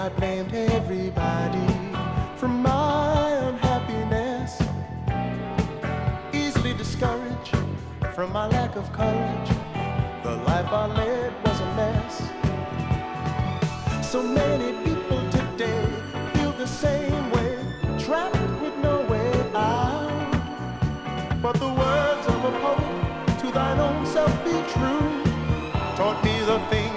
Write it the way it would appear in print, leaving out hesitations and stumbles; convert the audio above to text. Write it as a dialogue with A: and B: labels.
A: I blamed everybody for my unhappiness. Easily discouraged from my lack of courage. The life I led was a mess. So many people today feel the same way, trapped with no way out. But the words of a poet, to thine own self be true, taught me the things